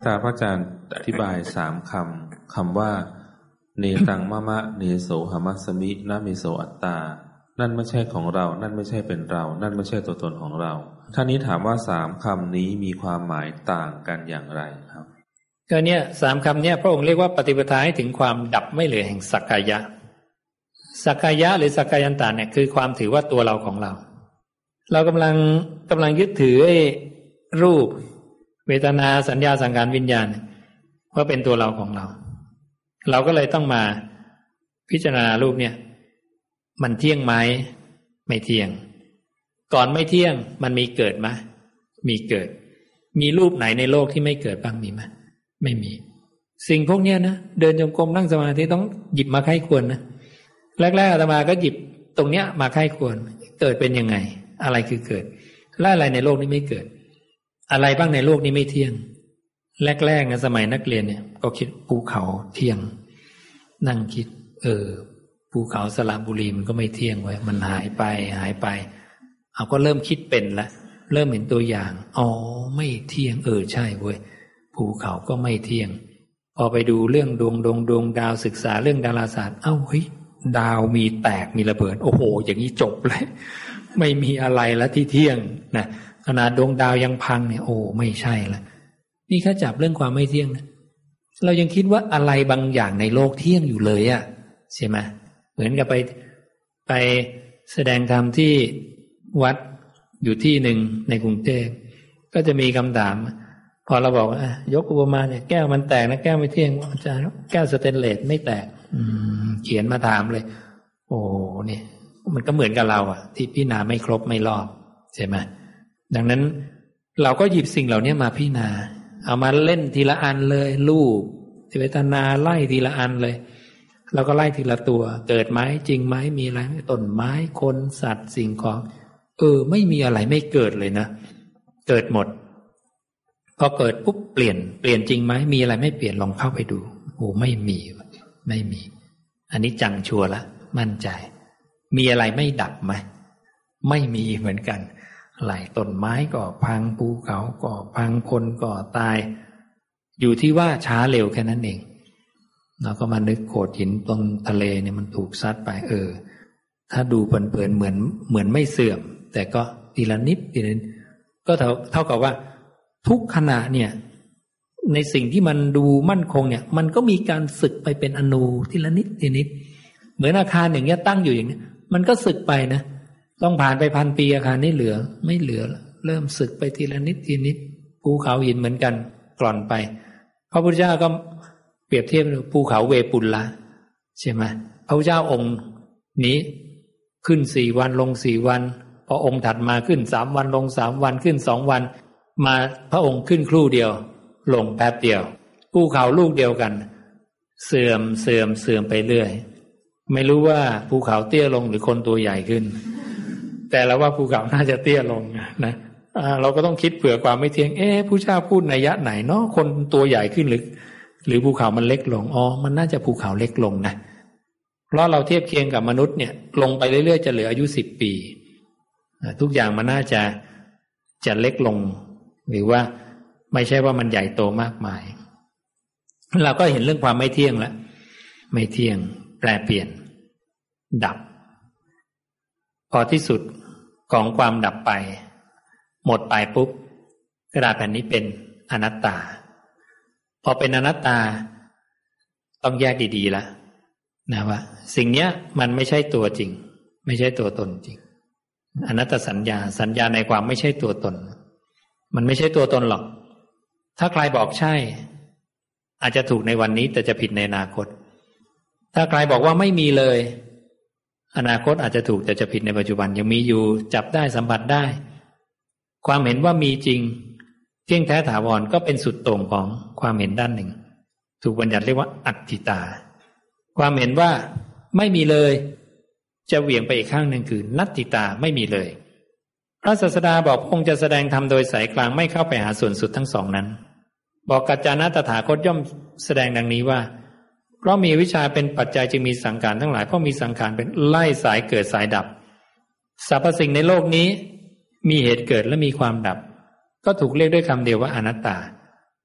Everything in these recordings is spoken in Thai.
พระอาจารย์อธิบาย3คำว่าเนตังมะมะเนโสหมัสสมินะมิโสอัตตานั่นไม่ใช่ของเรานั่นไม่ใช่เป็นเรานั่นไม่ใช่ตัวตนของเราท่านนี้ถามว่า3คำนี้มีความหมายต่างกันอย่างไรครับก็เนี่ย3คำเนี่ยพระองค์เรียกว่าปฏิปทาให้ถึงความดับไม่เหลือแห่งสักกายะสักกายะหรือสักกายันตะเนี่ยคือความถือว่าตัวเราของเราเรากำลังยึดถือไอ้รูปเวทนาสัญญาสังขารวิญญาณว่าเป็นตัวเราของเราเราก็เลยต้องมาพิจารณารูปเนี่ยมันเที่ยงไหมไม่เที่ยงก่อนไม่เที่ยงมันมีเกิดไหมมีเกิดมีรูปไหนในโลกที่ไม่เกิดบ้างมีไหมไม่มีสิ่งพวกเนี้ยนะเดินจงกรมนั่งสมาธิต้องหยิบมาไข้ควรนะแรกๆอาตมาก็หยิบตรงเนี้ยมาไข้ควรเกิดเป็นยังไงอะไรคือเกิดและอะไรในโลกนี้ไม่เกิดอะไรบ้างในโลกนี้ไม่เที่ยงแรกๆนะสมัยนักเรียนเนี่ยก็คิดภูเขาเที่ยงนั่งคิดภูเขาสระบุรีมันก็ไม่เที่ยงเว้ยมันหายไปเอาก็เริ่มคิดเป็นละเริ่มเห็นตัวอย่างอ๋อไม่เที่ยงใช่เว้ยภูเขาก็ไม่เที่ยงพอไปดูเรื่องดวงดาวศึกษาเรื่องดาราศาสตร์เฮ้ยดาวมีแตกมีระเบิดโอ้โหอย่างนี้จบเลยไม่มีอะไรแล้วที่เที่ยงนะขนาดดวงดาวยังพังเนี่ยโอ้ไม่ใช่ละนี่แค่จับเรื่องความไม่เที่ยงนะเรายังคิดว่าอะไรบางอย่างในโลกเที่ยงอยู่เลยอะใช่ไหมเหมือนกับไปแสดงธรรมที่วัดอยู่ที่หนึ่งในกรุงเทพก็จะมีคำถามพอเราบอกยกอุปมาเนี่ยแก้วมันแตกนะแก้วไม่เที่ยงอาจารย์แก้วสเตนเลสไม่แตกเขียนมาถามเลยโอ้เนี่ยมันก็เหมือนกับเราอะที่พิจารณาไม่ครบไม่รอบใช่ไหมดังนั้นเราก็หยิบสิ่งเหล่านี้มาพิจารณาเอามาเล่นทีละอันเลยรูปเวทนาไล่ทีละอันเลยแล้วก็ไล่ทีละตัวเกิดไหมจริงไหมมีอะไรต้นไม้คนสัตว์สิ่งของไม่มีอะไรไม่เกิดเลยนะเกิดหมดพอเกิดปุ๊บเปลี่ยนจริงไหมมีอะไรไม่เปลี่ยนลองเข้าไปดูโอ้ไม่มีอันนี้จังชัวร์ละมั่นใจมีอะไรไม่ดับไหมไม่มีเหมือนกันไหลต้นไม้ก็พังภูเขาก็พังคนก็ตายอยู่ที่ว่าช้าเร็วแค่นั้นเองเราก็มานึกโขดหินตรงทะเลเนี่ยมันถูกซัดไปถ้าดูเผินๆเหมือนไม่เสื่อมแต่ก็ทีละนิดก็เท่ากับว่าทุกขณะเนี่ยในสิ่งที่มันดูมั่นคงเนี่ยมันก็มีการสึกไปเป็นอนูทีละนิดเหมือนอาคารอย่างเงี้ยตั้งอยู่อย่างนี้มันก็สึกไปนะต้องผ่านไป1,000 ปีอาคารนี้ไม่เหลือเริ่มสึกไปทีละนิดภูเขาหินเหมือนกันกร่อนไปพระพุทธเจ้าก็เปรียบเทียบภูเขาเวปุลละใช่ไหมพระพุทธเจ้าองค์นี้ขึ้น4 วันลง4 วันพอองค์ถัดมาขึ้น3 วันลง3 วันขึ้น2 วันมาพระองค์ขึ้นครู่เดียวลงแป๊บเดียวภูเขาลูกเดียวกันเสื่อมไปเรื่อยไม่รู้ว่าภูเขาเตี้ยลงหรือคนตัวใหญ่ขึ้นแต่เราว่าภูเขาน่าจะเตี้ยลงนะเราก็ต้องคิดเผื่อความไม่เที่ยงผู้เจ้าพูดนัยยะไหนเนาะคนตัวใหญ่ขึ้นหรือภูเขามันเล็กลงมันน่าจะภูเขาเล็กลงนะเพราะเราเทียบเคียงกับมนุษย์เนี่ยลงไปเรื่อยๆจะเหลืออายุ10 ปีทุกอย่างมันน่าจะเล็กลงหรือว่าไม่ใช่ว่ามันใหญ่โตมากมายเราก็เห็นเรื่องความไม่เที่ยงแล้วไม่เที่ยงแปรเปลี่ยนดับพอที่สุดของความดับไปหมดไปปุ๊บกระดาษแผ่นนี้เป็นอนัตตาพอเป็นอนัตตาต้องแยกดีๆแล้วนะว่าสิ่งเนี้ยมันไม่ใช่ตัวจริงไม่ใช่ตัวตนจริงอนัตตสัญญาในความไม่ใช่ตัวตนมันไม่ใช่ตัวตนหรอกถ้าใครบอกใช่อาจจะถูกในวันนี้แต่จะผิดในอนาคตถ้าใครบอกว่าไม่มีเลยอนาคตอาจจะถูกแต่จะผิดในปัจจุบันยังมีอยู่จับได้สัมผัสได้ความเห็นว่ามีจริงเที่ยงแท้ถาวรก็เป็นสุดโต่งของความเห็นด้านหนึ่งถูกบัญญัติเรียกว่าอัตถิตาความเห็นว่าไม่มีเลยจะเหวี่ยงไปอีกข้างหนึ่งคือนัตถิตาไม่มีเลยพระศาสดาบอกพระองค์จะแสดงธรรมโดยสายกลางไม่เข้าไปหาส่วนสุดทั้งสองนั้นบอกกัจจานะตถาคตย่อมแสดงดังนี้ว่าเพราะมีวิชาเป็นปัจจัยจึงมีสังขารทั้งหลายเพราะมีสังขารเป็นไล่สายเกิดสายดับสรรพสิ่งในโลกนี้มีเหตุเกิดและมีความดับก็ถูกเรียกด้วยคำเดียวว่าอนัตตา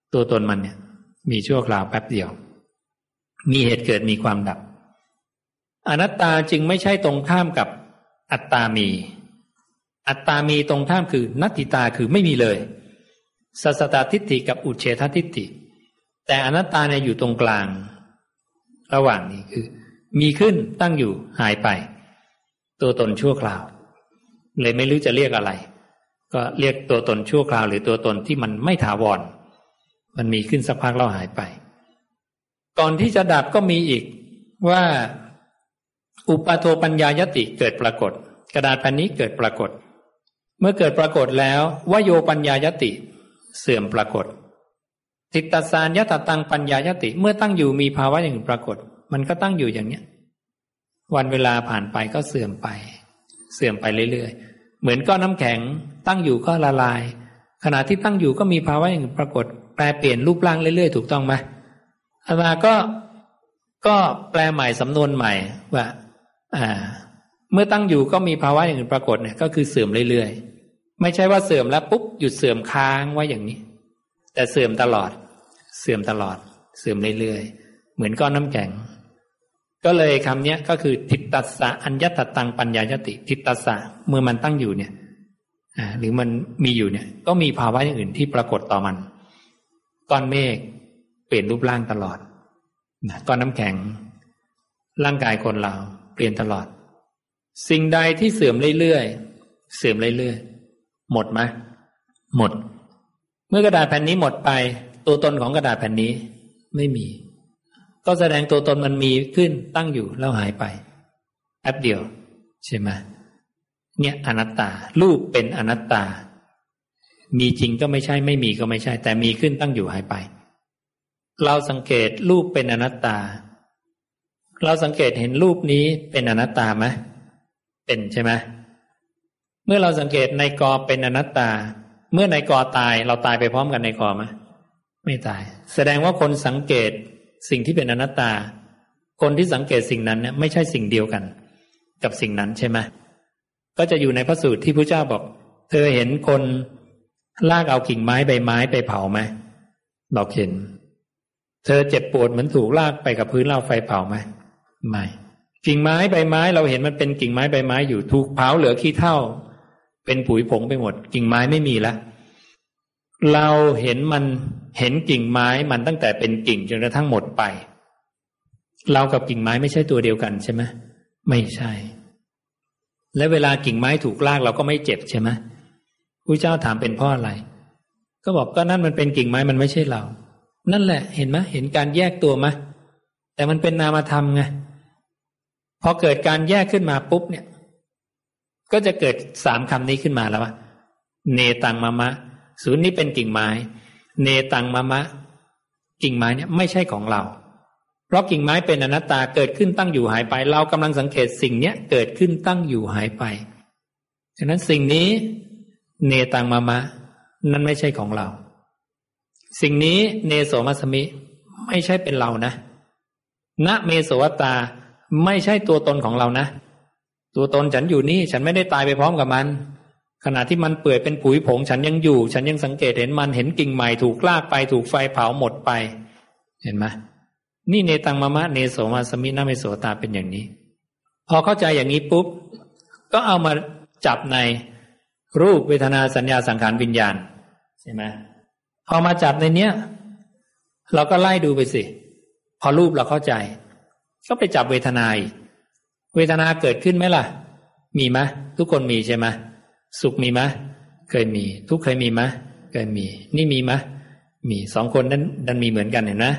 ตัวตนมันเนี่ยมีชั่วคราวแป๊บเดียวมีเหตุเกิดมีความดับอนัตตาจึงไม่ใช่ตรงข้ามกับอัตตามีอัตตามีตรงข้ามคือนัตติตาคือไม่มีเลยสัสสตทิฏฐิกับอุเฉททิฏฐิแต่อนัตตาเนี่ยอยู่ตรงกลางระหว่างนี้คือมีขึ้นตั้งอยู่หายไปตัวตนชั่วคราวเลยไม่รู้จะเรียกอะไรก็เรียกตัวตนชั่วคราวหรือตัวตนที่มันไม่ถาวรมันมีขึ้นสักพักแล้วหายไปก่อนที่จะดับก็มีอีกว่าอุปาโทปัญญายติเกิดปรากฏกระดาษแผ่นนี้เกิดปรากฏเมื่อเกิดปรากฏแล้ววโยปัญญายติเสื่อมปรากฏทิฏฐสารยตตังปัญญายติเมื่อตั้งอยู่มีภาวะอย่างอื่นปรากฏมันก็ตั้งอยู่อย่างเนี้ยวันเวลาผ่านไปก็เสื่อมไปเรื่อยๆเหมือนก้อนน้ำแข็งตั้งอยู่ก็ละลายขณะที่ตั้งอยู่ก็มีภาวะอย่างอื่นปรากฏแปรเปลี่ยนรูปร่างเรื่อยๆถูกต้องไหมอาตมาก็แปลใหม่สำนวนใหม่ว่าเมื่อตั้งอยู่ก็มีภาวะอย่างอื่นปรากฏเนี่ยก็คือเสื่อมเรื่อยๆไม่ใช่ว่าเสื่อมแล้วปุ๊บหยุดเสื่อมค้างไว้อย่างนี้แต่เสื่อมตลอดเสื่อมเรื่อยๆเหมือนก้อนน้ำแข็งก็เลยคำนี้ก็คือทิฏฐัสสะอัญญตตังปัญญายติทิฏฐัสสะเมื่อมันตั้งอยู่เนี่ยหรือมันมีอยู่เนี่ยก็มีภาวะอย่างอื่นที่ปรากฏต่อมันก้อนเมฆเปลี่ยนรูปร่างตลอดก้อนน้ำแข็งร่างกายคนเราเปลี่ยนตลอดสิ่งใดที่เสื่อมเรื่อยๆหมดไหมหมดเมื่อกระดาษแผ่นนี้หมดไปตัวตนของกระดาษแผ่นนี้ไม่มีก็แสดงตัวตนมันมีขึ้นตั้งอยู่แล้วหายไปแป๊บเดียวใช่ไหมเนี่ยอนัตตารูปเป็นอนัตตามีจริงก็ไม่ใช่ไม่มีก็ไม่ใช่แต่มีขึ้นตั้งอยู่หายไปเราสังเกตรูปเป็นอนัตตาเราสังเกตเห็นรูปนี้เป็นอนัตตาไหมเป็นใช่ไหมเมื่อเราสังเกตนายกเป็นอนัตตาเมื่อนายกตายเราตายไปพร้อมกันนายกไหมไม่ตายแสดงว่าคนสังเกตสิ่งที่เป็นอนัตตาคนที่สังเกตสิ่งนั้นเนี่ยไม่ใช่สิ่งเดียวกันกับสิ่งนั้นใช่ไหมก็จะอยู่ในพระสูตรที่พระเจ้าบอกเธอเห็นคนลากเอากิ่งไม้ใบไม้ไปเผาไหมบอกเห็นเธอเจ็บปวดเหมือนถูกลากไปกับพื้นเหล้าไฟเผาไหมไม่กิ่งไม้ใบไม้เราเห็นมันเป็นกิ่งไม้ใบไม้อยู่ถูกเผาเหลือขี้เถ้าเป็นผุยผงไปหมดกิ่งไม้ไม่มีแล้วเราเห็นมันเห็นกิ่งไม้มันตั้งแต่เป็นกิ่งจนกระทั่งหมดไปเรากับกิ่งไม้ไม่ใช่ตัวเดียวกันใช่ไหมไม่ใช่และเวลากิ่งไม้ถูกลากเราก็ไม่เจ็บใช่ไหมพระเจ้าถามเป็นเพราะอะไรก็บอกก็นั่นมันเป็นกิ่งไม้มันไม่ใช่เรานั่นแหละเห็นไหมเห็นการแยกตัวไหมแต่มันเป็นนามธรรมไงพอเกิดการแยกขึ้นมาปุ๊บเนี่ยก็จะเกิด3คำนี้ขึ้นมาแล้วว่าเนตังมะมะศูนย์นี้เป็นกิ่งไม้เนตังมะมะกิ่งไม้เนี่ยไม่ใช่ของเราเพราะกิ่งไม้เป็นอนัตตาเกิดขึ้นตั้งอยู่หายไปเรากำลังสังเกตสิ่งเนี้ยเกิดขึ้นตั้งอยู่หายไปฉะนั้นสิ่งนี้เนตังมะมะนั่นไม่ใช่ของเราสิ่งนี้เนโสมัสสมิไม่ใช่เป็นเรานะนะเมโสวัตตาไม่ใช่ตัวตนของเรานะตัวตนฉันอยู่นี่ฉันไม่ได้ตายไปพร้อมกับมันขณะที่มันเปื่อยเป็นผุยผงฉันยังอยู่ฉันยังสังเกตเห็นมันเห็นกิ่งใหม่ถูกลากไปถูกไฟเผาหมดไปเห็นไหมนี่เนตังมะมะเนโสมัสสมินะเมโสตาเป็นอย่างนี้พอเข้าใจอย่างนี้ปุ๊บก็เอามาจับในรูปเวทนาสัญญาสังขารวิญญาณใช่ไหมพอมาจับในเนี้ยเราก็ไล่ดูไปสิพอรูปเราเข้าใจก็ไปจับเวทนาอีกเวทนาเกิดขึ้นไหมล่ะมีไหมทุกคนมีใช่ไหมสุขมีไหมเคยมีทุกข์เคยมีไหมเคยมีนี่มีไหมมี2คนนั้นมีเหมือนกันเห็นไหม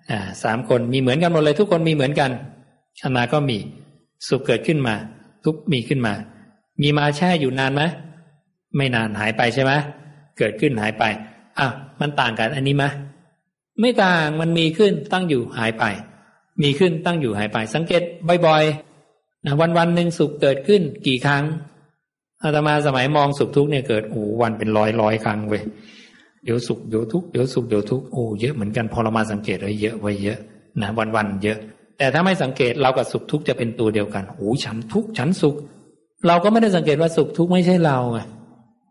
3คนมีเหมือนกันหมดเลยทุกคนมีเหมือนกันอามาก็มีสุขเกิดขึ้นมาทุกข์มีขึ้นมามีมาแช่อยู่นานไหมไม่นานหายไปใช่ไหมเกิดขึ้นหายไปมันต่างกันอันนี้ไหมไม่ต่างมันมีขึ้นตั้งอยู่หายไปมีขึ้นตั้งอยู่หายไปสังเกตบ่อยๆวันๆหนึ่งสุขเกิดขึ้นกี่ครั้งอาตมาสมัยมองสุขทุกข์เนี่ยเกิดวันเป็นร้อยครั้งเว้ยเดี๋ยวสุขเดี๋ยวทุกข์เดี๋ยวสุขเดี๋ยวทุกข์เยอะเหมือนกันพอเรามาสังเกตเยอะไว้เยอะนะวันๆเยอะแต่ถ้าไม่สังเกตเรากับสุขทุกข์จะเป็นตัวเดียวกันฉันทุกข์ฉันสุขเราก็ไม่ได้สังเกตว่าสุขทุกข์ไม่ใช่เราไง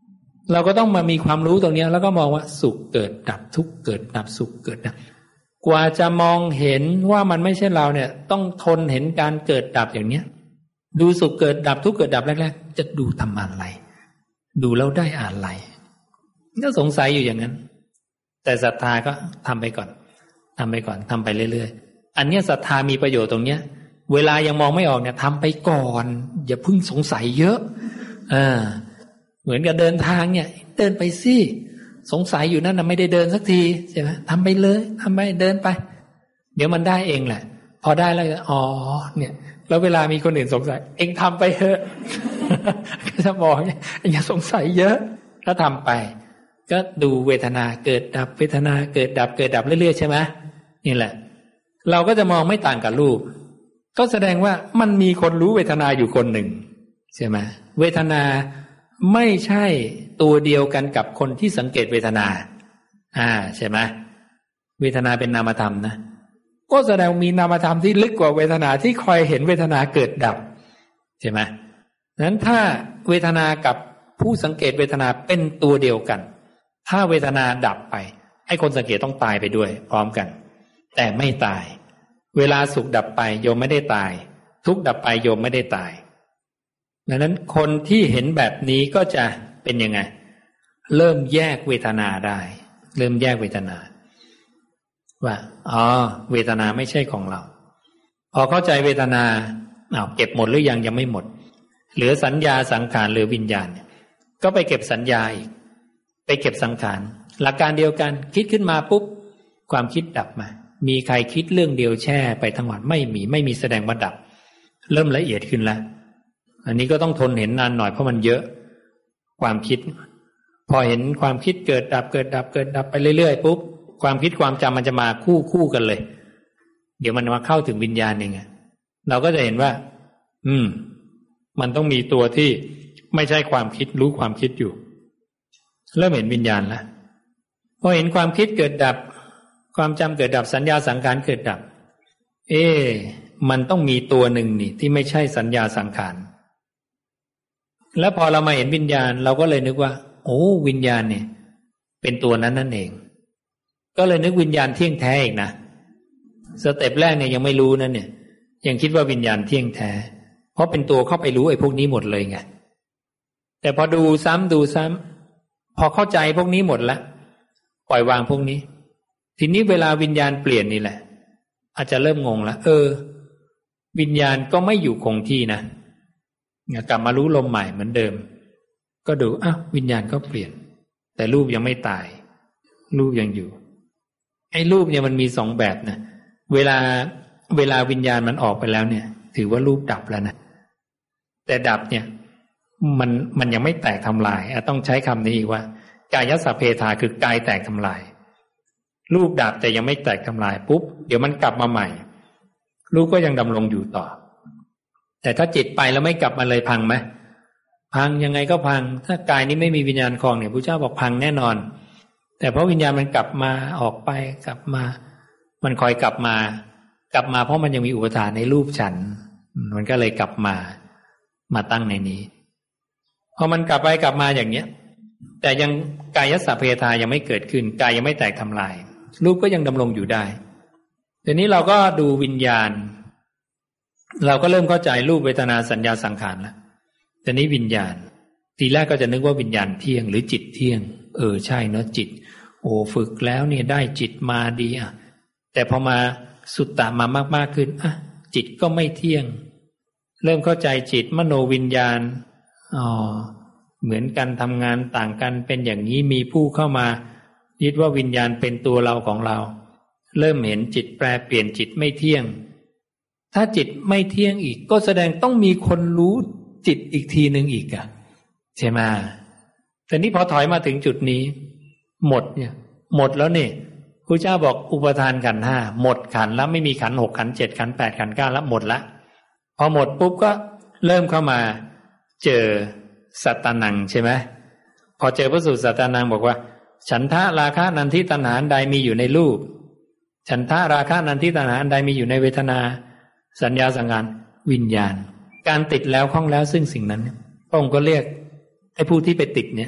เราก็ต้องมามีความรู้ตรงนี้แล้วก็มองว่าสุขเกิดดับทุกข์เกิดดับสุขเกิดดับกว่าจะมองเห็นว่ามันไม่ใช่เราเนี่ยต้องทนเห็นการเกิดดับอย่างเนี้ยดูสุขเกิดดับทุกข์เกิดดับแรกๆจะดูทำอะไรดูแล้วได้อะไรก็สงสัยอยู่อย่างนั้นแต่ศรัทธาก็ทำไปก่อนทำไปเรื่อยๆอันนี้ศรัทธามีประโยชน์ตรงเนี้ยเวลายังมองไม่ออกเนี่ยทำไปก่อนอย่าเพิ่งสงสัยเยอะเหมือนกับเดินทางเนี่ยเดินไปสิสงสัยอยู่นั่นนะไม่ได้เดินสักทีใช่ไหมทำไปเลยทำไปเดินไปเดี๋ยวมันได้เองแหละพอได้แล้วอ๋อเนี่ยแล้วเวลามีคนอื่นสงสัยเองทำไปเถอะ ก็จะบอกเนี่ยอย่าสงสัยเยอะก็ทำไปก็ดูเวทนาเกิดดับเวทนาเกิดดับเกิดดับเรื่อยๆใช่ไหมนี่แหละเราก็จะมองไม่ต่างกับรูปก็แสดงว่ามันมีคนรู้เวทนาอยู่คนหนึ่งใช่ไหมเวทนาไม่ใช่ตัวเดียวกันกับคนที่สังเกตเวทนาใช่ไหมเวทนาเป็นนามธรรมนะก็แสดงมีนามธรรมที่ลึกกว่าเวทนาที่คอยเห็นเวทนาเกิดดับใช่ไหมนั้นถ้าเวทนากับผู้สังเกตเวทนาเป็นตัวเดียวกันถ้าเวทนาดับไปไอ้คนสังเกตต้องตายไปด้วยพร้อมกันแต่ไม่ตายเวลาสุขดับไปโยมไม่ได้ตายทุกข์ดับไปโยมไม่ได้ตายดังนั้นคนที่เห็นแบบนี้ก็จะเป็นยังไงเริ่มแยกเวทนาได้เริ่มแยกเวทนาว่าเวทนาไม่ใช่ของเราพอเข้าใจเวทนาเก็บหมดหรือยังไม่หมดเหลือสัญญาสังขารเหลือวิญญาณก็ไปเก็บสัญญาอีกไปเก็บสังขารหลักการเดียวกันคิดขึ้นมาปุ๊บความคิดดับมามีใครคิดเรื่องเดียวแช่ไปทั้งวันไม่มีแสดงว่าดับเริ่มละเอียดขึ้นแล้วอันนี้ก็ต้องทนเห็นนานหน่อยเพราะมันเยอะความคิดพอเห็นความคิดเกิดดับเกิดดับเกิดดับไปเรื่อยๆปุ๊บความคิดความจำมันจะมาคู่กันเลยเดี๋ยวมันมาเข้าถึงวิญญาณเองเราก็จะเห็นว่ามันต้องมีตัวที่ไม่ใช่ความคิดรู้ความคิดอยู่เริ่มเห็นวิญญาณแล้วพอเห็นความคิดเกิดดับความจำเกิดดับสัญญาสังขารเกิดดับมันต้องมีตัวหนึ่งนี่ที่ไม่ใช่สัญญาสังขารแล้วพอเรามาเห็นวิญญาณเราก็เลยนึกว่าวิญญาณเนี่ยเป็นตัวนั้นนั่นเองก็เลยนึกวิญญาณเที่ยงแท้อีกนะสเต็ปแรกเนี่ยยังไม่รู้นั่นเนี่ยยังคิดว่าวิญญาณเที่ยงแท้เพราะเป็นตัวเข้าไปรู้ไอ้พวกนี้หมดเลยไงแต่พอดูซ้ำพอเข้าใจพวกนี้หมดแล้วปล่อยวางพวกนี้ทีนี้เวลาวิญญาณเปลี่ยนนี่แหละอาจจะเริ่มงงแล้ววิญญาณก็ไม่อยู่คงที่นะกลับมารู้ลมใหม่เหมือนเดิมก็ดูวิญญาณก็เปลี่ยนแต่รูปยังไม่ตายรูปยังอยู่ไอ้รูปเนี่ยมันมีสองแบบนะเวลาวิญญาณมันออกไปแล้วเนี่ยถือว่ารูปดับแล้วนะแต่ดับเนี่ยมันยังไม่แตกทำลายต้องใช้คำนี้อีกว่ากายสัพเพทาคือกายแตกทำลายรูปดับแต่ยังไม่แตกทำลายปุ๊บเดี๋ยวมันกลับมาใหม่รูปก็ยังดำรงอยู่ต่อแต่ถ้าจิตไปแล้วไม่กลับมาเลยพังไหมพังยังไงก็พังถ้ากายนี้ไม่มีวิญญาณครองเนี่ยพระเจ้าบอกพังแน่นอนแต่เพราะวิญญาณมันกลับมาออกไปกลับมามันคอยกลับมาเพราะมันยังมีอุปทานในรูปฉันมันก็เลยกลับมาตั้งในนี้พอมันกลับไปกลับมาอย่างเนี้ยแต่ยังกายสัพเพทายังไม่เกิดขึ้นกายยังไม่แตกทำลายรูปก็ยังดำรงอยู่ได้ทีนี้เราก็ดูวิญญาณเราก็เริ่มเข้าใจรูปเวทนาสัญญาสังขารแล้วทีนี้วิญญาณทีแรกก็จะนึกว่าวิญญาณเที่ยงหรือจิตเที่ยงใช่เนาะจิตฝึกแล้วเนี่ยได้จิตมาดีแต่พอมาสุตตะมามากๆขึ้นจิตก็ไม่เที่ยงเริ่มเข้าใจจิตมโนวิญญาณเหมือนกันทำงานต่างกันเป็นอย่างนี้มีผู้เข้ามายึดว่าวิญญาณเป็นตัวเราของเราเริ่มเห็นจิตแปรเปลี่ยนจิตไม่เที่ยงถ้าจิตไม่เที่ยงอีกก็แสดงต้องมีคนรู้จิตอีกทีนึงอีกใช่ไหมแต่นี้พอถอยมาถึงจุดนี้หมดแล้วเนี่ยพระเจ้าบอกอุปทานขันธ์ห้าหมดขันธ์แล้วไม่มีขันธ์หกขันธ์เจ็ดขันธ์แปดขันธ์เก้าแล้วหมดละพอหมดปุ๊บก็เริ่มเข้ามาเจอสัตตนังใช่ไหมพอเจอพระสูตรสัตตนังบอกว่าฉันทะราคะนันทิตัณหาใดมีอยู่ในรูปฉันทะราคะนันทิตัณหาใดมีอยู่ในเวทนาสัญญาสังขารวิญญาณการติดแล้วคล้องแล้วซึ่งสิ่งนั้นพระองค์ก็เรียกไอ้ผู้ที่ไปติดเนี่ย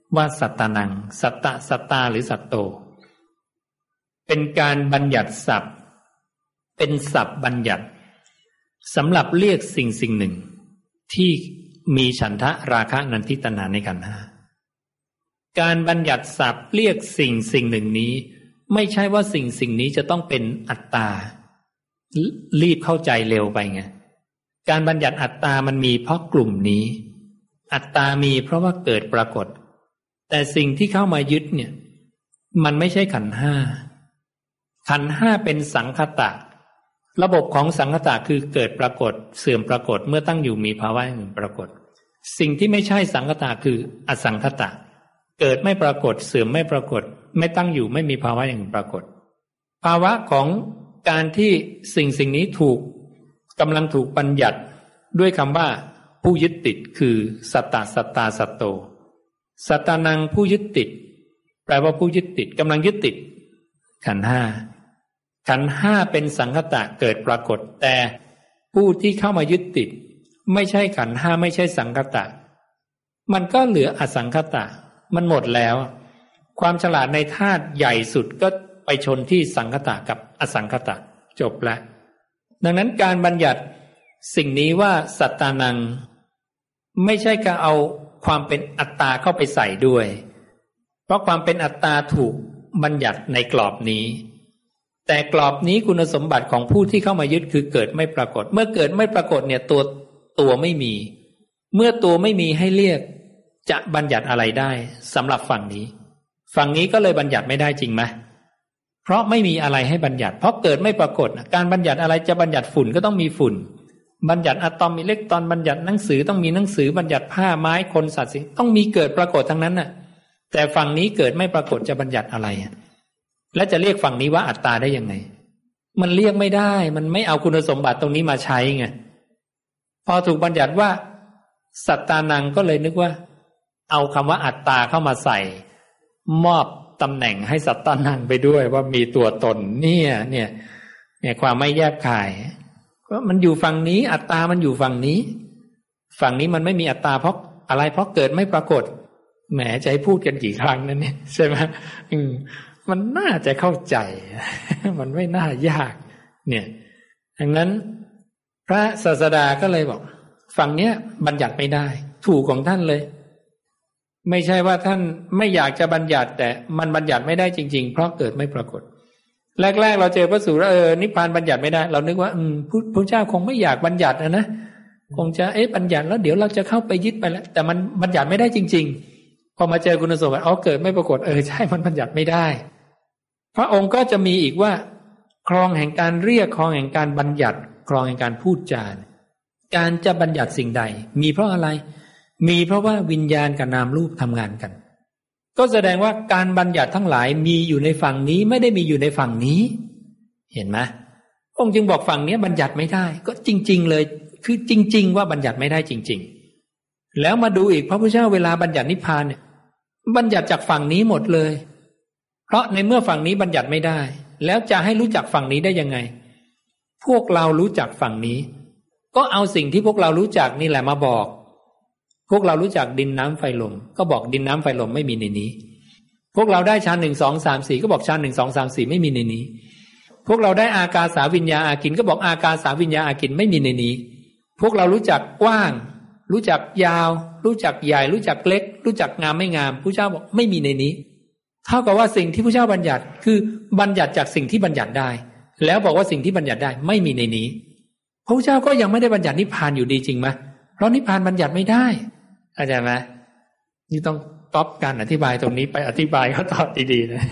ว่าสัตตานังสัตตะสัตตาหรือสัตโตเป็นการบัญญัติศัพท์เป็นศัพท์บัญญัติสำหรับเรียกสิ่งหนึ่งที่มีฉันทะราคะนันทิตนาในขันธ์ห้าการบัญญัติศัพท์เรียกสิ่งหนึ่งนี้ไม่ใช่ว่าสิ่งนี้จะต้องเป็นอัตตารีบเข้าใจเร็วไปไงการบัญญัติอัตตามันมีเพราะกลุ่มนี้อัตตามีเพราะว่าเกิดปรากฏแต่สิ่งที่เข้ามายึดเนี่ยมันไม่ใช่ขันธ์ห้าขันธ์ห้าเป็นสังคตะระบบของสังคตะคือเกิดปรากฏเสื่อมปรากฏเมื่อตั้งอยู่มีภาวะอย่างปรากฏสิ่งที่ไม่ใช่สังคตะคืออสังคตะเกิดไม่ปรากฏเสื่อมไม่ปรากฏไม่ตั้งอยู่ไม่มีภาวะอย่างปรากฏภาวะของการที่สิ่งนี้กำลังถูกบัญญัติด้วยคำว่าผู้ยึดติดคือสัตตะสัตตาสัตโตสัตตานังผู้ยึดติดแปลว่าผู้ยึดติดกำลังยึดติดขันธ์ห้าขันธ์ห้าเป็นสังคตะเกิดปรากฏแต่ผู้ที่เข้ามายึดติดไม่ใช่ขันธ์ห้าไม่ใช่สังคตะมันก็เหลืออสังคตะมันหมดแล้วความฉลาดในธาตุใหญ่สุดก็ไปชนที่สังคตะกับอสังคตะจบแล้วดังนั้นการบัญญัติสิ่งนี้ว่าสัตตานังไม่ใช่การเอาความเป็นอัตตาเข้าไปใส่ด้วยเพราะความเป็นอัตตาถูกบัญญัติในกรอบนี้แต่กรอบนี้คุณสมบัติของผู้ที่เข้ามายึดคือเกิดไม่ปรากฏเมื่อเกิดไม่ปรากฏเนี่ยตัวไม่มีเมื่อตัวไม่มีให้เรียกจะบัญญัติอะไรได้สำหรับฝั่งนี้ก็เลยบัญญัติไม่ได้จริงไหมเพราะไม่มีอะไรให้บัญญัติเพราะเกิดไม่ปรากฏการบัญญัติอะไรจะบัญญัติฝุ่นก็ต้องมีฝุ่นบัญญัติอะตอมอิเล็กตรอนบัญญัติหนังสือต้องมีหนังสือบัญญัติผ้าไม้คนสัตว์สิ่งต้องมีเกิดปรากฏทั้งนั้นน่ะแต่ฝั่งนี้เกิดไม่ปรากฏจะบัญญัติอะไรและจะเรียกฝั่งนี้ว่าอัตตาได้ยังไงมันเรียกไม่ได้มันไม่เอาคุณสมบัติตรงนี้มาใช้ไงพอถูกบัญญัติว่าสัตตานังก็เลยนึกว่าเอาคำว่าอัตตาเข้ามาใส่มอบตำแหน่งให้สัตตานังไปด้วยว่ามีตัวตนเนี่ยความไม่แยบคายก็มันอยู่ฝั่งนี้อัตตามันอยู่ฝั่งนี้มันไม่มีอัตตาเพราะอะไรเพราะเกิดไม่ปรากฏแหมจะให้พูดกันกี่ครั้งนั่นเนี่ยใช่ไหมมันน่าจะเข้าใจ มันไม่น่ายากเนี่ยดังนั้นพระศาสดาก็เลยบอกฝั่งเนี้ยบัญญัติไม่ได้ถูกของท่านเลยไม่ใช่ว่าท่านไม่อยากจะบัญญัติแต่มันบัญญัติไม่ได้จริงๆเพราะเกิดไม่ปรากฏแรกๆเราเจอพระสูตรนิพพานบัญญัติไม่ได้เรานึกว่าพระเจ้าคงไม่อยากบัญญัตินะคงจะบัญญัติแล้วเดี๋ยวเราจะเข้าไปยึดไปแล้วแต่มันบัญญัติไม่ได้จริงๆพอมาเจอคุณสมบัติเกิดไม่ปรากฏใช่มันบัญญัติไม่ได้พระองค์ก็จะมีอีกว่าครองแห่งการเรียกครองแห่งการบัญญัติครองแห่งการพูดจาการจะบัญญัติสิ่งใดมีเพราะอะไรมีเพราะว่าวิญญาณกับนามรูปทำงานกันก็แสดงว่าการบัญญัติทั้งหลายมีอยู่ในฝั่งนี้ไม่ได้มีอยู่ในฝั่งนี้เห็นไหมองค์จึงบอกฝั่งนี้บัญญัติไม่ได้ก็จริงๆเลยคือจริงๆว่าบัญญัติไม่ได้จริงๆแล้วมาดูอีกพระพุทธเจ้าเวลาบัญญัตินิพพานเนี่ยบัญญัติจากฝั่งนี้หมดเลยเพราะในเมื่อฝั่งนี้บัญญัติไม่ได้แล้วจะให้รู้จักฝั่งนี้ได้ยังไงพวกเรารู้จักฝั่งนี้ก็เอาสิ่งที่พวกเรารู้จักนี่แหละมาบอกพวกเรารู้จักดินน้ำไฟลมก็บอกดินน้ำไฟลมไม่มีในนี้พวกเราได้ฌาน1 2 3 4ก็บอกฌาน1 2 3 4ไม่มีในนี้พวกเราได้อากาสาวิญญาอากินก็บอกอากาสาวิญญาอากินไม่มีในนี้พวกเรารู้จักกว้างรู้จักยาวรู้จักใหญ่รู้จักเล็กรู้จักงามไม่งามพระเจ้าบอกไม่มีในนี้เท่ากับว่าสิ่งที่พระเจ้าบัญญัติคือบัญญัติจากสิ่งที่บัญญัติได้แล้วบอกว่าสิ่งที่บัญญัติได้ไม่มีในนี้พระเจ้าก็ยังไม่ได้บัญญัตินิพพานอยู่ดีจริงไหมเพราะนิพพานบัญญัติไม่ได้เข้าใจไหมนี่ต้องก๊อปการอธิบายตรงนี้ไปอธิบายเขาตอบดีๆนะ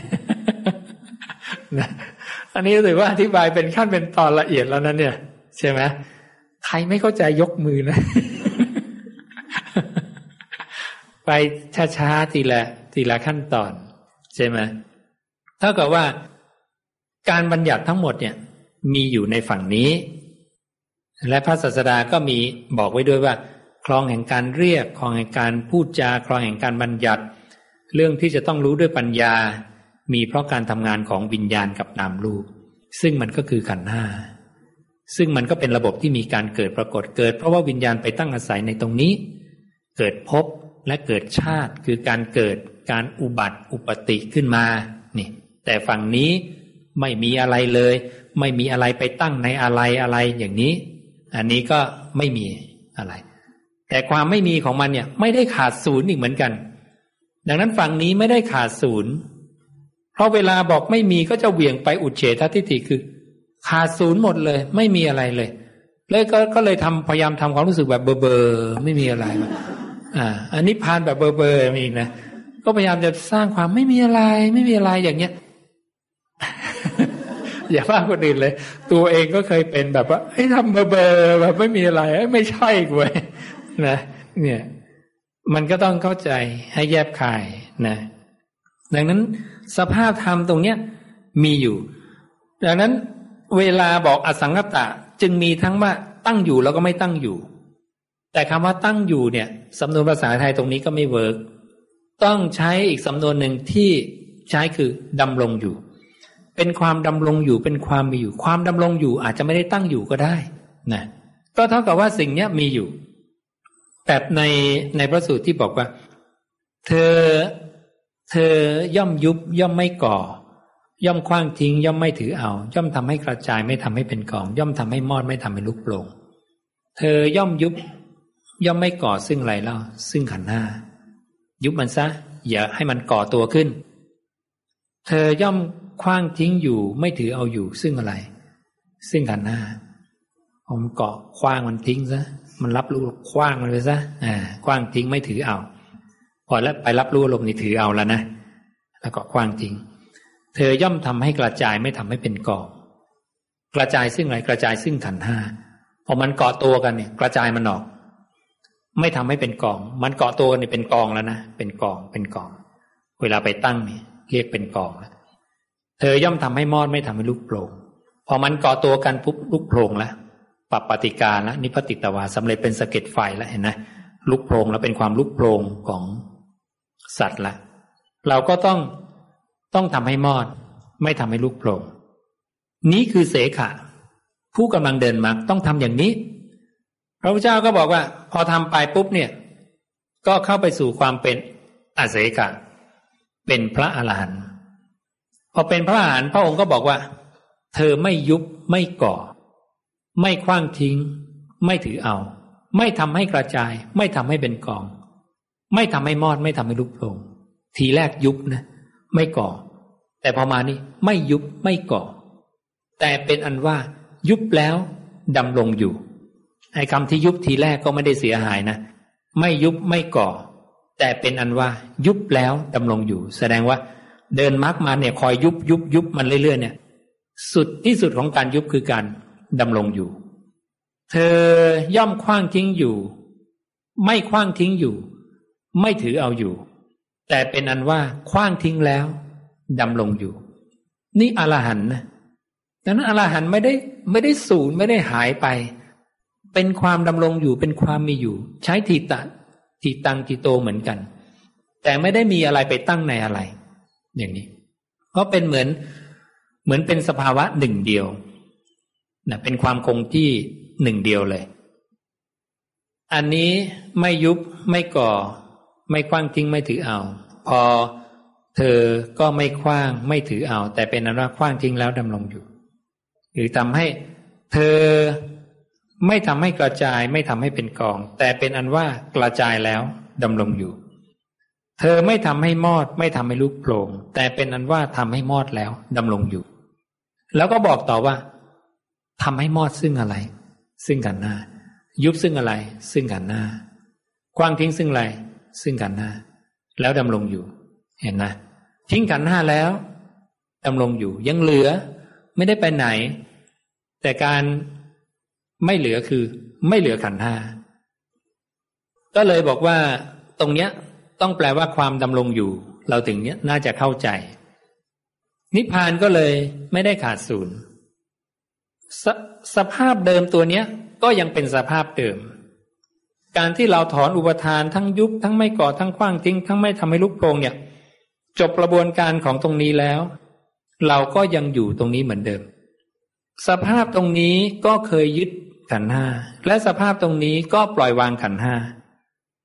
อันนี้ถือว่าอธิบายเป็นขั้นเป็นตอนละเอียดแล้วนะเนี่ยใช่ไหมใครไม่เข้าใจยกมือนะ ไปช้าๆทีละขั้นตอนใช่ไหมเท่ากับว่าการบัญญัติทั้งหมดเนี่ยมีอยู่ในฝั่งนี้และพระศาสดาก็มีบอกไว้ด้วยว่าครองแห่งการเรียกครองแห่งการพูดจาครองแห่งการบัญญัติเรื่องที่จะต้องรู้ด้วยปัญญามีเพราะการทำงานของวิญญาณกับนามรูปซึ่งมันก็คือขันธ์ห้าซึ่งมันก็เป็นระบบที่มีการเกิดปรากฏเกิดเพราะว่าวิญญาณไปตั้งอาศัยในตรงนี้เกิดภพและเกิดชาติคือการเกิดการอุบัติอุปติขึ้นมานี่แต่ฝั่งนี้ไม่มีอะไรเลยไม่มีอะไรไปตั้งในอะไรอย่างนี้อันนี้ก็ไม่มีอะไรแต่ความไม่มีของมันเนี่ยไม่ได้ขาดศูนย์อีกเหมือนกันดังนั้นฝั่งนี้ไม่ได้ขาดศูนย์เพราะเวลาบอกไม่มีก็จะเหวี่ยงไปอุเฉททิฏฐิคือขาดศูนย์หมดเลยไม่มีอะไรเลยเลยก็เลยพยายามทำความรู้สึกแบบเบอร์ไม่มีอะไรอันนี้พานแบบเบอร์อีกนะก็พยายามจะสร้างความไม่มีอะไรอย่างเงี้ย อย่าว่าคนอื่นเลยตัวเองก็เคยเป็นแบบว่าทำเบอร์แบบไม่มีอะไรไม่ใช่เว้ยนะเนี่ยมันก็ต้องเข้าใจให้แยบคายนะดังนั้นสภาพธรรมตรงเนี้ยมีอยู่ดังนั้นเวลาบอกอสังขตะจึงมีทั้งว่าตั้งอยู่แล้วก็ไม่ตั้งอยู่แต่คำว่าตั้งอยู่เนี่ยสำนวนภาษาไทยตรงนี้ก็ไม่เวิร์กต้องใช้อีกสำนวนหนึ่งที่ใช้คือดำรงอยู่เป็นความดำรงอยู่เป็นความมีอยู่ความดำรงอยู่อาจจะไม่ได้ตั้งอยู่ก็ได้นะก็เท่ากับว่าสิ่งนี้มีอยู่แบบในพระสูตรที่บอกว่าเธอย่อมยุบย่อมไม่ก่อย่อมขว้างทิ้งย่อมไม่ถือเอาย่อมทำให้กระจายไม่ทำให้เป็นกองย่อมทำให้มอดไม่ทำให้ลุกโปร่งเธอย่อมยุบย่อมไม่ก่อซึ่งอะไรเล่าซึ่งขันธ์ห้ายุบมันซะอย่าให้มันก่อตัวขึ้นเธอย่อมขว้างทิ้งอยู่ไม่ถือเอาอยู่ซึ่งอะไรซึ่งขันธ์ห้าผมเกาะขว้างมันทิ้งซะมันรับรู้ขว้างมันไปซะขว้างทิ้งไม่ถือเอาพอแล้วไปรับรู้อารมณ์นี่ถือเอาแล้วนะแล้วก็ขว้างทิ้งเธอย่อมทำให้กระจายไม่ทำให้เป็นกองกระจายซึ่งอะไรกระจายซึ่งขันธ์ห้าพอมันเกาะตัวกันเนี่ยกระจายมันออกไม่ทำให้เป็นกองมันเกาะตัวกันเนี่ยเป็นกองแล้วนะเป็นกองเวลาไปตั้งนี่เรียกเป็นกองแล้วเธอย่อมทำให้มอดไม่ทำให้ลุกโผล่พอมันเกาะตัวกันปุ๊บลุกโผล่แล้วปรับปฏิกาแล้วนิพพติตวาสำเร็จเป็นสะเก็ดไฟแล้วเห็นไหมลุกโผล่แล้วเป็นความลุกโผล่ของสัตว์ละเราก็ต้องทำให้มอดไม่ทำให้ลุกโผล่นี้คือเสขะผู้กำลังเดินมรรคต้องทำอย่างนี้พระพุทธเจ้าก็บอกว่าพอทำไปปุ๊บเนี่ยก็เข้าไปสู่ความเป็นอเสขะเป็นพระอรหันต์พอเป็นพระอรหันต์พระองค์ก็บอกว่าเธอไม่ยุบไม่ก่อไม่ขว้างทิ้งไม่ถือเอาไม่ทำให้กระจายไม่ทำให้เป็นกองไม่ทำให้มอดไม่ทำให้ลุกโผล่ทีแรกยุบนะไม่ก่อแต่พอมานี่ไม่ยุบไม่ก่อแต่เป็นอันว่ายุบแล้วดำรงอยู่ไอ้คำที่ยุบทีแรกก็ไม่ได้เสียหายนะไม่ยุบไม่ก่อแต่เป็นอันว่ายุบแล้วดำรงอยู่แสดงว่าเดินมรรคมาเนี่ยคอยยุบมันเรื่อยๆเนี่ยสุดที่สุดของการยุบคือการดำรงอยู่เธอย่อมขว้างทิ้งอยู่ไม่ขว้างทิ้งอยู่ไม่ถือเอาอยู่แต่เป็นอันว่าขว้างทิ้งแล้วดำรงอยู่นี่อรหันต์นะดังนั้นอรหันต์ไม่ได้สูญไม่ได้หายไปเป็นความดำรงอยู่เป็นความมีอยู่ใช้ทีตังทีโตเหมือนกันแต่ไม่ได้มีอะไรไปตั้งในอะไรอย่างนี้เพราะเป็นเหมือนเป็นสภาวะหนึ่งเดียวนะเป็นความคงที่หนึ่งเดียวเลยอันนี้ไม่ยุบไม่ก่อไม่ขว้างทิ้งไม่ถือเอาพอเธอก็ไม่ขว้างไม่ถือเอาแต่เป็นอันว่าขว้างทิ้งแล้วดำรงอยู่หรือทำให้เธอไม่ทำให้กระจายไม่ทำให้เป็นกองแต่เป็นอันว่ากระจายแล้วดำรงอยู่เธอไม่ทำให้มอดไม่ทำให้ลุกโผล่แต่เป็นอันว่าทำให้มอดแล้วดำรงอยู่แล้วก็บอกต่อว่าทำให้มอดซึ่งอะไรซึ่งขันธ์ห้ายุบซึ่งอะไรซึ่งขันธ์ห้าขว้างทิ้งซึ่งอะไรซึ่งขันธ์ห้าแล้วดำรงอยู่เห็นนะทิ้งขันธ์ห้าแล้วดำรงอยู่ยังเหลือไม่ได้ไปไหนแต่การไม่เหลือคือไม่เหลือขันธ์ห้าก็เลยบอกว่าตรงเนี้ยต้องแปลว่าความดำรงอยู่เราถึงเนี้ยน่าจะเข้าใจนิพพานก็เลยไม่ได้ขาดศูนย์สภาพเดิมตัวเนี้ยก็ยังเป็นสภาพเดิมการที่เราถอนอุปทานทั้งยุบทั้งไม่ก่อทั้งขว้างทิ้งทั้งไม่ทำให้ลุกโผล่เนี่ยจบกระบวนการของตรงนี้แล้วเราก็ยังอยู่ตรงนี้เหมือนเดิมสภาพตรงนี้ก็เคยยึดขันธ์ห้าและสภาพตรงนี้ก็ปล่อยวางขันธ์ห้า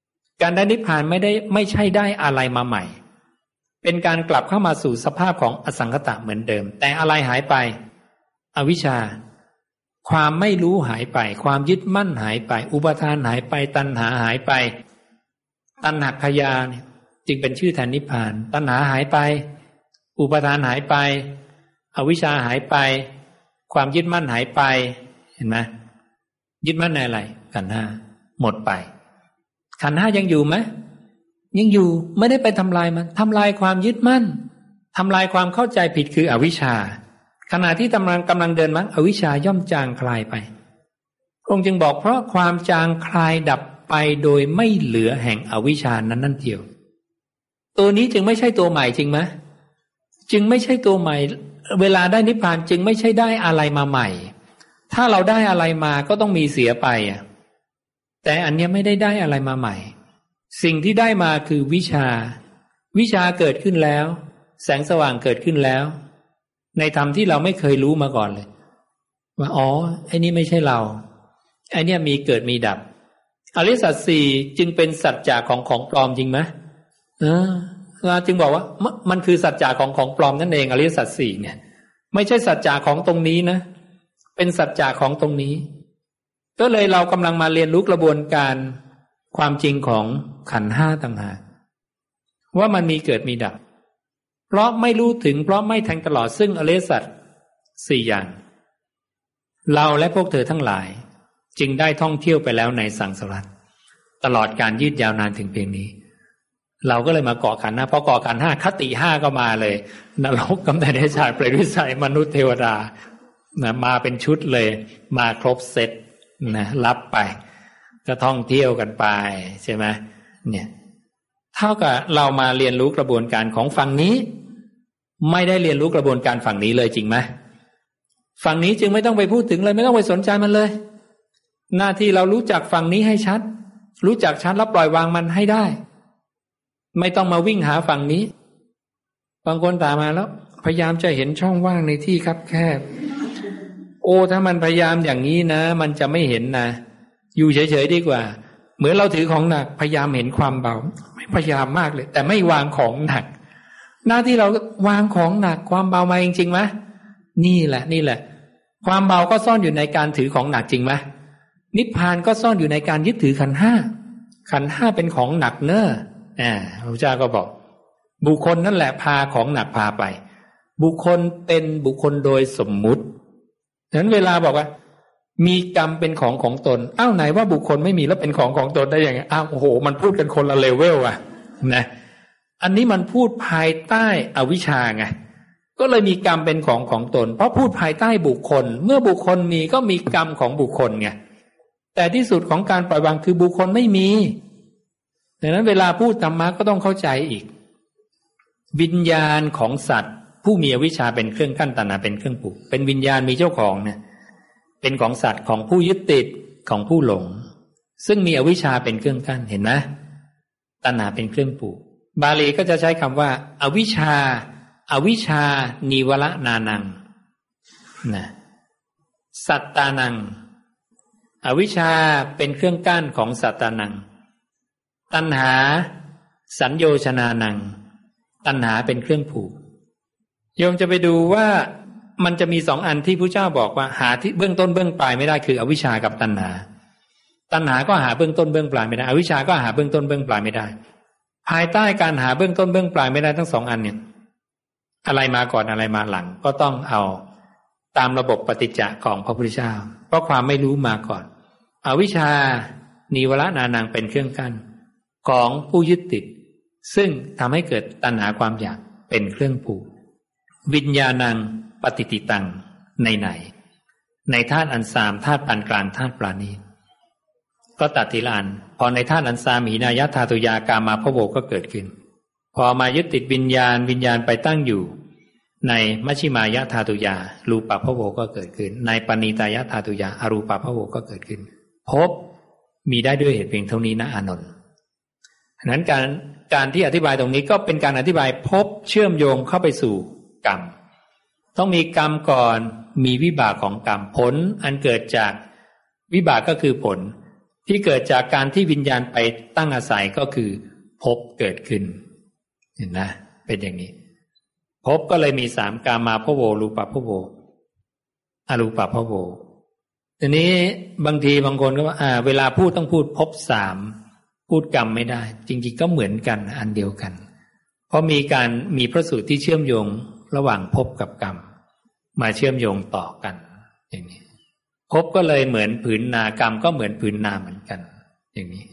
การได้นิพพานไม่ใช่ได้อะไรมาใหม่เป็นการกลับเข้ามาสู่สภาพของอสังขตะเหมือนเดิมแต่อะไรหายไปอวิชชาความไม่รู้หายไปความยึดมั่นหายไปอุปาทานหายไปตัณหาหายไปตัณหัคคยาเนี่ยจึงเป็นชื่อแทนนิพพานตัณหาหายไปอุปาทานหายไปอวิชชาหายไปความยึดมั่นหายไปเห็นไหมยึดมั่นในอะไรขันธ์ห้าหมดไปขันธ์ห้ายังอยู่ไหมยังอยู่ไม่ได้ไปทำลายมันทำลายความยึดมั่นทำลายความเข้าใจผิดคืออวิชชาขณะที่กำลังเดินมรรคอวิชชาย่อมจางคลายไปพระองค์จึงบอกเพราะความจางคลายดับไปโดยไม่เหลือแห่งอวิชชานั้นนั่นเดียวตัวนี้จึงไม่ใช่ตัวใหม่จริงไหมจึงไม่ใช่ตัวใหม่เวลาได้นิพพานจึงไม่ใช่ได้อะไรมาใหม่ถ้าเราได้อะไรมาก็ต้องมีเสียไปแต่อันนี้ไม่ได้อะไรมาใหม่สิ่งที่ได้มาคือวิชาเกิดขึ้นแล้วแสงสว่างเกิดขึ้นแล้วในธรรมที่เราไม่เคยรู้มาก่อนเลยว่าอ๋อไอ้นี่ไม่ใช่เราไอ้นี่มีเกิดมีดับอริยสัจสี่จึงเป็นสัจจะของปลอมจริงไหมเราจึงบอกว่ามันคือสัจจะของปลอมนั่นเองอริยสัจสี่เนี่ยไม่ใช่สัจจะของตรงนี้นะเป็นสัจจะของตรงนี้ก็เลยเรากำลังมาเรียนรู้กระบวนการความจริงของขันธ์ห้าต่างหากว่ามันมีเกิดมีดับเพราะไม่รู้ถึงเพราะไม่แทงตลอดซึ่งอริยสัจสี่อย่างเราและพวกเธอทั้งหลายจึงได้ท่องเที่ยวไปแล้วในสังสารวัฏตลอดการยืดยาวนานถึงเพียงนี้เราก็เลยมาเกาะขันธ์ห้าพอเกาะขันธ์ห้าคติห้าก็มาเลยนรกกำเนิดเดชฌานเปรตวิสัยมนุษย์เทวดานะมาเป็นชุดเลยมาครบเซตนะรับไปก็ท่องเที่ยวกันไปใช่ไหมเนี่ยเท่ากับเรามาเรียนรู้กระบวนการของฝั่งนี้ไม่ได้เรียนรู้กระบวนการฝั่งนี้เลยจริงไหมฝั่งนี้จึงไม่ต้องไปพูดถึงเลยไม่ต้องไปสนใจมันเลยหน้าที่เรารู้จักฝั่งนี้ให้ชัดรู้จักชัดแล้วปล่อยวางมันให้ได้ไม่ต้องมาวิ่งหาฝั่งนี้บางคนถามมาแล้วพยายามจะเห็นช่องว่างในที่คับแคบโอ้ถ้ามันพยายามอย่างนี้นะมันจะไม่เห็นนะอยู่เฉยๆดีกว่าเหมือนเราถือของหนักพยายามเห็นความเบาไม่พยายามมากเลยแต่ไม่วางของหนักหน้าที่เราวางของหนักความเบามาจริงๆไหมนี่แหละความเบาก็ซ่อนอยู่ในการถือของหนักจริงไหมนิพพานก็ซ่อนอยู่ในการยึดถือขันธ์ห้าขันธ์ห้าเป็นของหนักเนอะพระเจ้าก็บอกบุคคลนั่นแหละพาของหนักพาไปบุคคลเป็นบุคคลโดยสมมุติฉะนั้นเวลาบอกว่ามีกรรมเป็นของตนไหนว่าบุคคลไม่มีแล้วเป็นของตนได้ยังไงโอ้โหมันพูดกันคนละเลเวลนะอันนี้มันพูดภายใต้อวิชชาไงก็เลยมีกรรมเป็นของตนเพราะพูดภายใต้บุคคลเมื่อบุคคลมีก็มีกรรมของบุคคลไงแต่ที่สุดของการปล่อยวางคือบุคคลไม่มีดังนั้นเวลาพูดธรรมะก็ต้องเข้าใจอีกวิญญาณของสัตว์ผู้มีอวิชชาเป็นเครื่องกั้นตัณหาเป็นเครื่องผูกเป็นวิญญาณมีเจ้าของเนี่ยเป็นของสัตว์ของผู้ยึดติดของผู้หลงซึ่งมีอวิชชาเป็นเครื่องกั้นเห็นไหมตัณหาเป็นเครื่องผูกบาลีก็จะใช้คำว่าอวิชชานิวรณานังนะสัตตานังอวิชชาเป็นเครื่องกั้นของสัตตานังตัณหาสัญโยชนานังตัณหาเป็นเครื่องผูกโยมจะไปดูว่ามันจะมีสองอันที่พระเจ้าบอกว่าหาที่เบื้องต้นเบื้องปลายไม่ได้คืออวิชชากับตัณหาก็หาเบื้องต้นเบื้องปลายไม่ได้อวิชชาก็หาเบื้องต้นเบื้องปลายไม่ได้ภายใต้การหาเบื้องต้นเบื้องปลายไม่ได้ทั้งสองอันเนี่ยอะไรมาก่อนอะไรมาหลังก็ต้องเอาตามระบบปฏิจจะของพระพุทธเจ้าเพราะความไม่รู้มาก่อนอวิชชานิวรณานังเป็นเครื่องกั้นของผู้ยึดติดซึ่งทำให้เกิดตัณหาความอยากเป็นเครื่องผูกวิญญาณังปฏิติตังในธาตุอันสามธาตุปานกลางธาตุปราณีก็ตัดทีละอันพอในธาตุอันสามหินายะธาตุยากามาภโวก็เกิดขึ้นพอมายึดติดวิญญาณไปตั้งอยู่ในมัชฌิมายะธาตุยารูปภโวก็เกิดขึ้นในปณิตายะธาตุยาอรูปภโวก็เกิดขึ้นภพมีได้ด้วยเหตุเพียงเท่านี้นะอานนท์ฉะนั้นการที่อธิบายตรงนี้ก็เป็นการอธิบายภพเชื่อมโยงเข้าไปสู่กรรมต้องมีกรรมก่อนมีวิบากของกรรมผลอันเกิดจากวิบากก็คือผลที่เกิดจากการที่วิญญาณไปตั้งอาศัยก็คือภพเกิดขึ้นเห็นนะเป็นอย่างนี้ภพก็เลยมี3กามาภโวรูปภโวอรูปภโวทีนี้บางทีบางคนก็ว่าเวลาพูดต้องพูดภพ3พูดกรรมไม่ได้จริงๆก็เหมือนกันอันเดียวกันเพราะมีพระสูตรที่เชื่อมโยงระหว่างภพกับกรรมมาเชื่อมโยงต่อกันอย่างนี้ภพก็เลยเหมือนผืนนากรรมก็เหมือนผืนนาเหมือนกันอย่างนี้